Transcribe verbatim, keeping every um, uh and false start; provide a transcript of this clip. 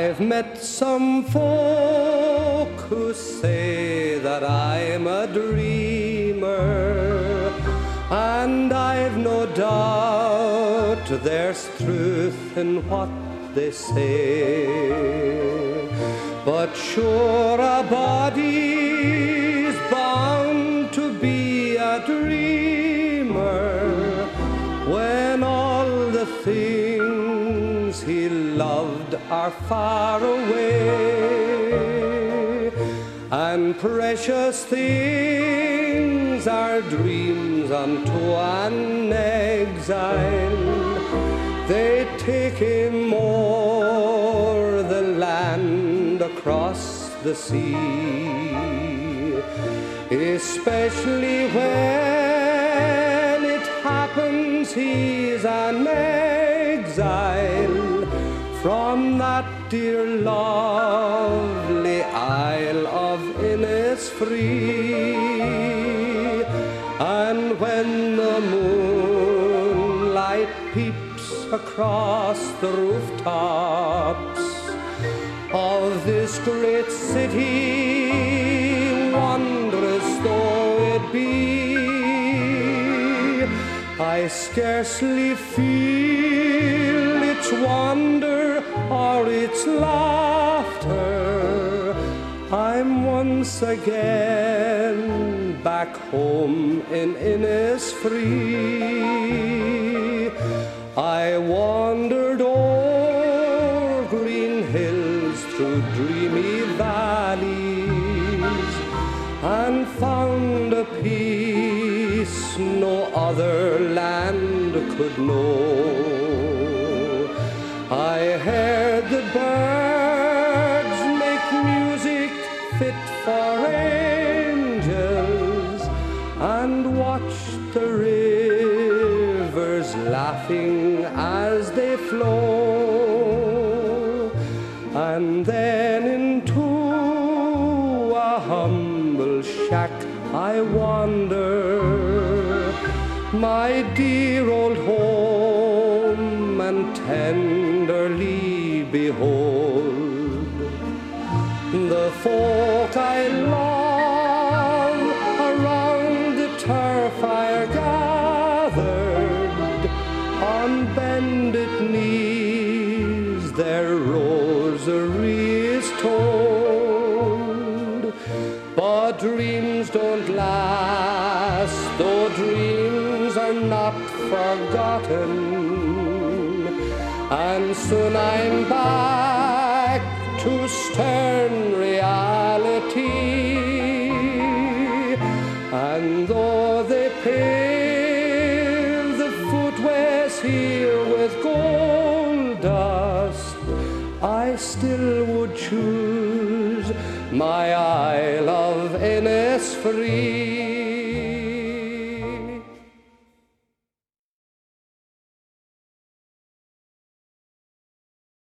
I've met some folk who say that I'm a dreamer, and I've no doubt there's truth in what they say. But sure, a body's bound to be a dreamer when all the things he loved are far away, and precious things are dreams unto an exile. They take him o'er the land, across the sea, especially when it happens he's an exile from that dear lovely Isle of Innisfree. And when the moonlight peeps across the rooftops of this great city, wondrous though it be, I scarcely feel its wonder or its laughter. I'm once again back home in Innisfree. I wandered o'er green hills, through dreamy valleys, and found a peace no other land could know. I heard the birds make music fit for angels, and watched the rivers laughing as they flow. And then into a humble shack I wander, my dear old home, and tenderly behold the folk I love around the turf fire gathered, on bended knees their rosary is toned. But dreams don't last, though dreams are not forgotten, and soon I'm back to stern reality. And though they pave the footways here with gold dust, I still would choose my Isle of Innisfree.